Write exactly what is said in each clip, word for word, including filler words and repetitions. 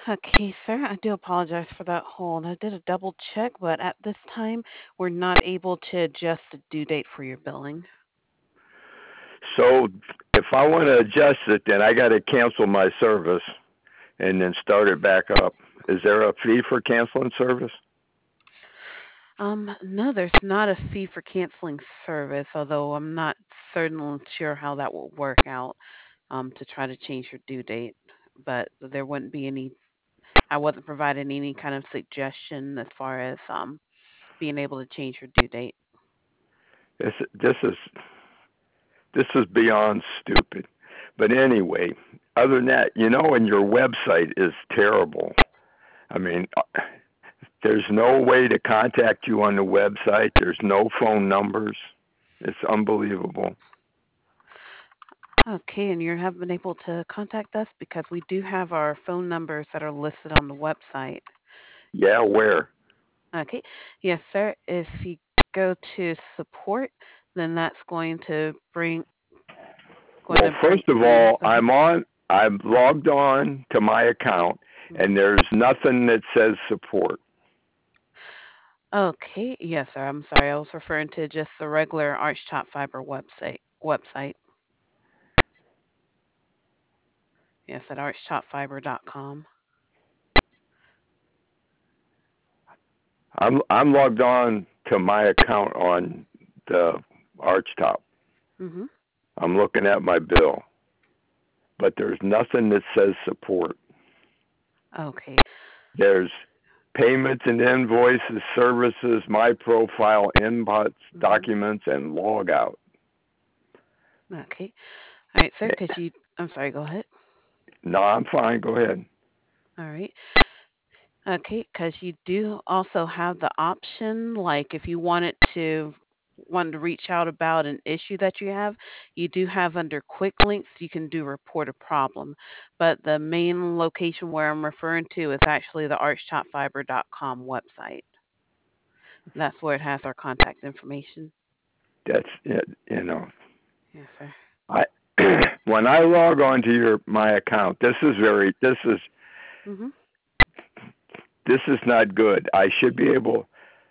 Okay, sir, I do apologize for that hold. I did a double check, but at this time, we're not able to adjust the due date for your billing. So if I want to adjust it, then I got to cancel my service and then start it back up. Is there a fee for canceling service? Um, no, there's not a fee for canceling service, although I'm not certain sure how that will work out um, to try to change your due date. But there wouldn't be any, I wasn't provided any kind of suggestion as far as um, being able to change your due date. This this is this is beyond stupid. But anyway, other than that, you know, and your website is terrible. I mean, uh, there's no way to contact you on the website. There's no phone numbers. It's unbelievable. Okay, and you have been able to contact us because we do have our phone numbers that are listed on the website. Yeah, where? Okay, yes, sir. If you go to support, then that's going to bring going Well, to bring. first of Yeah, all, go ahead. I'm on. I'm logged on to my account, Hmm. and there's nothing that says support. Okay, yes, sir. I'm sorry. I was referring to just the regular Arch Top Fiber website. Website. Yes, at arch top fiber dot com. I'm I'm logged on to my account on the Archtop. Mm-hmm. I'm looking at my bill, but there's nothing that says support. Okay. There's payments and invoices, services, my profile, inputs, Mm-hmm. documents, and log out. Okay. All right, sir. Because you, I'm sorry. Go ahead. No, I'm fine. Go ahead. All right. Okay, because you do also have the option, like if you wanted to wanted to reach out about an issue that you have, you do have under quick links you can do report a problem. But the main location where I'm referring to is actually the arch top fiber dot com website. That's where it has our contact information. That's it. You know, Yes, sir. I when I log on to your my account, this is very this is Mhm. this is not good. I should be able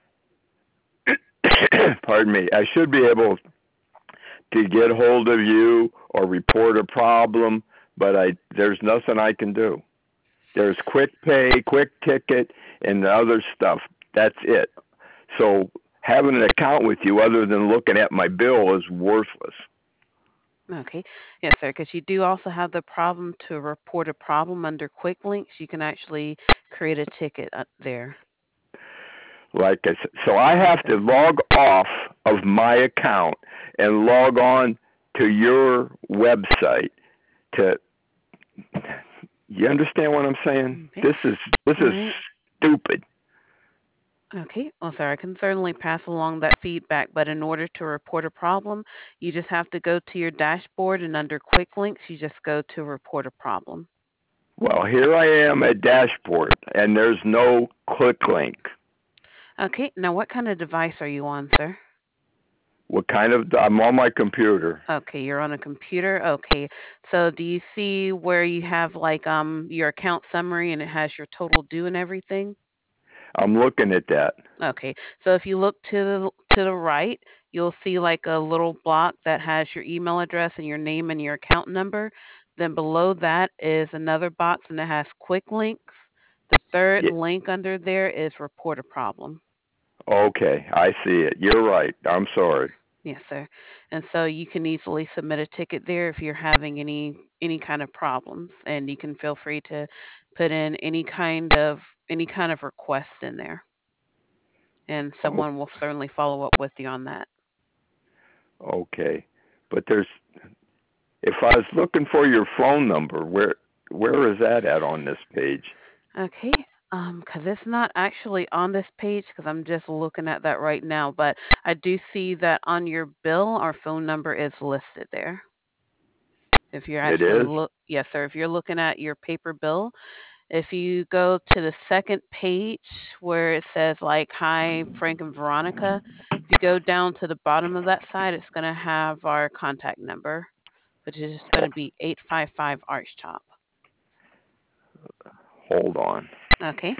pardon me. I should be able to get hold of you or report a problem, but I there's nothing I can do. There's quick pay, quick ticket, and the other stuff. That's it. So having an account with you other than looking at my bill is worthless. Okay. Yes, sir. Because you do also have the problem to report a problem under quick links. You can actually create a ticket up there. Like I said, so I Yes, have to sir. log off of my account and log on to your website to. You understand what I'm saying? Okay. This is this All is right. stupid. Okay. Well, sir, I can certainly pass along that feedback, but in order to report a problem, you just have to go to your dashboard and under quick links, you just go to report a problem. Well, here I am at dashboard, and there's no click link. Okay. Now, what kind of device are you on, sir? What kind of? I'm on my computer. Okay, you're on a computer. Okay. So, do you see where you have like um your account summary and it has your total due and everything? I'm looking at that. Okay. So if you look to the to the right, you'll see like a little block that has your email address and your name and your account number. Then below that is another box and it has quick links. The third Yeah. link under there is report a problem. Okay, I see it. You're right. I'm sorry. Yes, sir. And so you can easily submit a ticket there if you're having any any kind of problems and you can feel free to put in any kind of any kind of request in there and Oh, someone will certainly follow up with you on that. okay. But there's if I was looking for your phone number, where where is that at on this page? Okay. Um, 'cause it's not actually on this page because I'm just looking at that right now, but I do see that on your bill, our phone number is listed there. If you're It actually is. look, yes, sir. If you're looking at your paper bill, if you go to the second page where it says like "Hi, Frank and Veronica," if you go down to the bottom of that side, it's gonna have our contact number, which is just gonna be eight five five Arch Top. Hold on. Okay.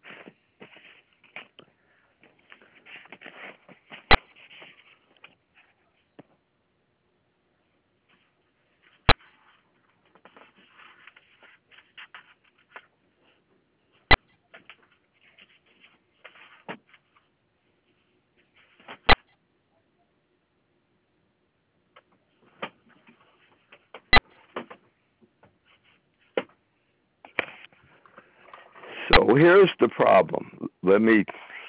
So here's the problem. Let me.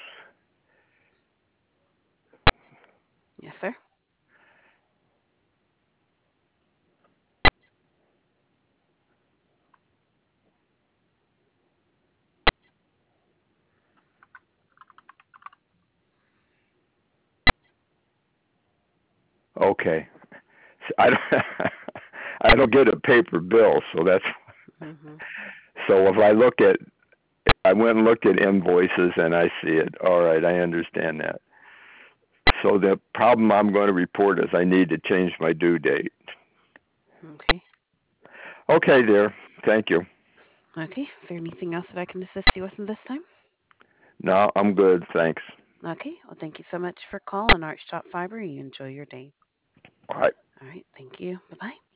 Yes, sir. Okay. I don't. I don't get a paper bill, so that's Hmm. so if I look at, I went and looked at invoices and I see it. All right, I understand that. So the problem I'm going to report is I need to change my due date. Okay. Okay, dear. Thank you. Okay. Is there anything else that I can assist you with in this time? No, I'm good. Thanks. Okay. Well, thank you so much for calling Arch Top Fiber. You enjoy your day. All right. All right. Thank you. Bye bye.